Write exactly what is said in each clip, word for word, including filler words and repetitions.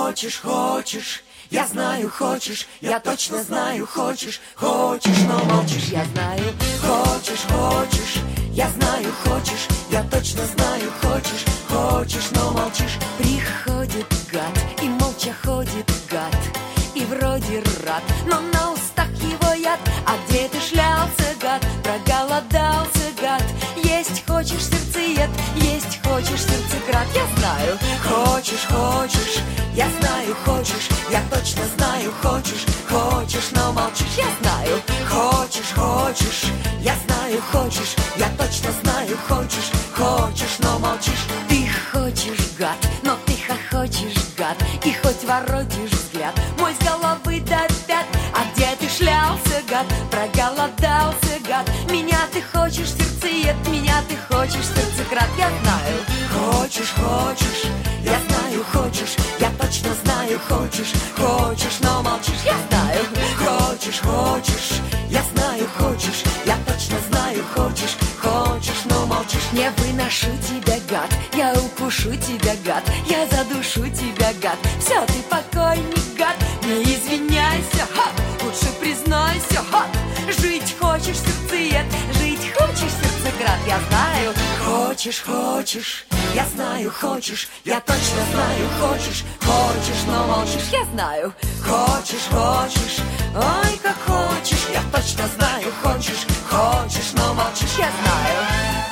хочешь, хочешь, я знаю, хочешь, я точно знаю, хочешь, хочешь, но молчишь, я знаю, хочешь, хочешь, я знаю, хочешь, я точно знаю, хочешь, хочешь, но молчишь. Приходит гад и молча ходит гад, и вроде рад, но на устах его яд. А где ты шлялся, гад? Проголодался, гад. Есть хочешь сердцеед, есть хочешь сердцекрат. Я знаю, хочешь, хочешь, я знаю, хочешь, я точно знаю, хочешь, хочешь, но молчишь. Я знаю, хочешь, хочешь, я знаю, хочешь, я точно знаю, хочешь, хочешь, но молчишь. Ты хочешь, гад, но ты хохочешь, гад, и хоть воротишь взгляд мой с головы до пят. А где ты шлялся, гад? Проголодался, гад. Меня ты хочешь, сердцеед, меня ты хочешь, сердцекрат. Я знаю, хочешь, хочешь, я знаю, хочешь, я точно знаю, хочешь, хочешь, но молчишь. Я знаю, хочешь, хочешь, я знаю, хочешь, я точно знаю, хочешь, хочешь, но молчишь. Не выношу тебя, гад, я укушу тебя, гад, я задушу тебя, гад. Все, ты покойник, гад, не извиняйся, ха, лучше признайся, ха. Жить хочешь, сердцеед, жить хочешь, сердцекрат. Я знаю, хочешь, хочешь, я знаю, хочешь, я точно знаю, хочешь, хочешь, но молчишь. Я знаю, хочешь, хочешь, ой, как хочешь, я точно знаю, хочешь, хочешь, но молчишь. Я знаю.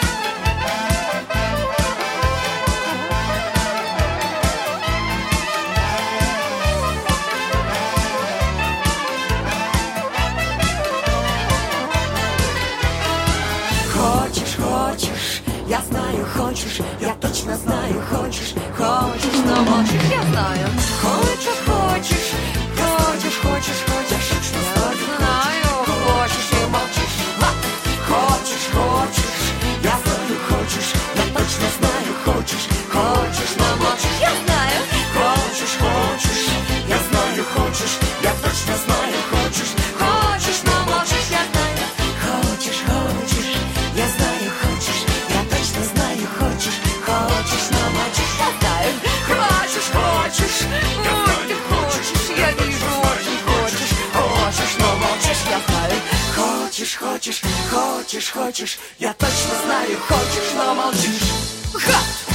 Хочешь, хочешь, я знаю, хочешь, я точно знаю, хочешь, хочешь, но молчишь. Я знаю, хочешь, хочешь, хочешь, хочешь, хочешь, я знаю, хочешь и молчишь. Ха! Хочешь, хочешь, я знаю, хочешь, я точно знаю, хочешь, хочешь, но молчишь. Я знаю, хочешь, хочешь, я знаю, хочешь, я точно знаю, хочешь, хочешь, но молчишь. Я знаю, хочешь, хочешь, я знаю, хочешь, я точно знаю, хочешь, хочешь, но молчишь. Я знаю, хочешь, хочешь, ой, ты хочешь, я вижу, очень хочешь, хочешь, но молчишь. Я знаю, хочешь, хочешь, хочешь, хочешь, я точно знаю, хочешь, но молчишь. Ха!